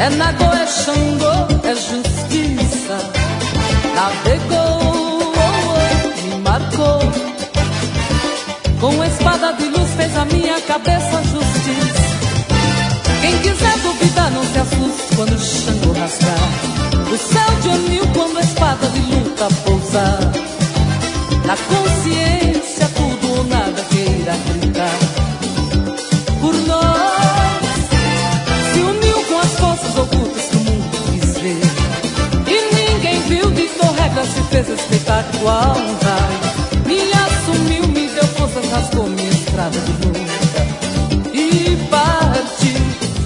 É Nagô, é Xangô, é justiça. Navegou, me marcou. Com espada de luz fez a minha cabeça justiça. Quem quiser duvidar não se assuste quando o Xangô rasgar o céu de anil quando a espada de luta pousar. Na consciência tudo ou nada queira gritar. Por nós se uniu com as forças ocultas que o mundo quis ver. E ninguém viu, ditou regras, se fez espetáculo ao raio. Me assumiu, me deu forças, rasgou minha estrada de luta e partiu.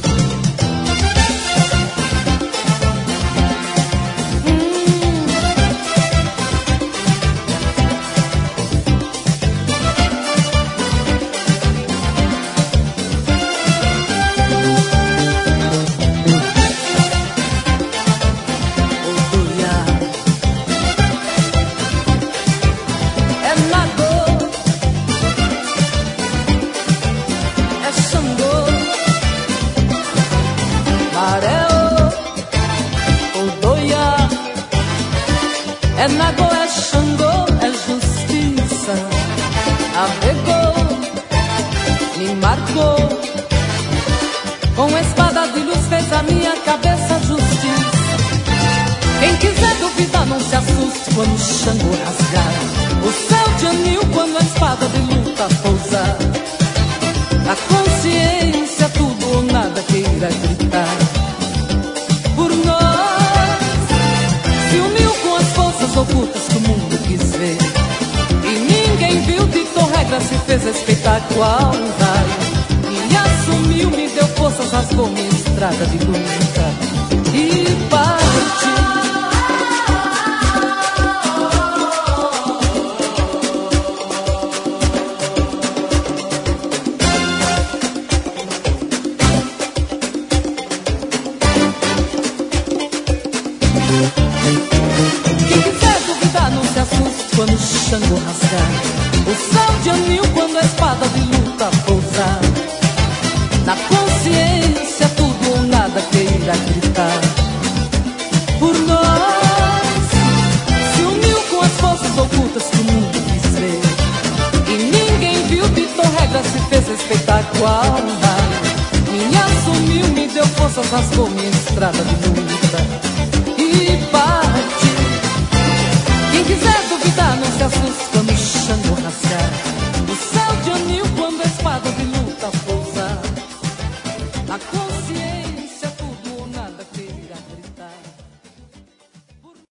É Nagô, é Xangô, é justiça. Navegou, me marcou. Com espada de luz fez a minha cabeça justiça. Quem quiser duvidar não se assuste quando o Xangô rasgar o céu de anil quando a espada de luta pousar. Na consciência tudo ou nada queira gritar. Por nós se uniu com as forças ocultas que o mundo quis ver. E ninguém viu, ditou regras, se fez espetáculo ao raio. Me assumiu, me deu forças, rasgou minha estrada de luta e partiu. Quem quiser duvidar não se assuste quando o Xangô rasgar o céu de anil quando a espada de luta pousar. Na consciência tudo ou nada queira gritar. Por nós se uniu com as forças ocultas que o mundo quis ver. E ninguém viu, ditou regras, se fez espetáculo ao raio. Me assumiu, me deu forças, rasgou minha estrada de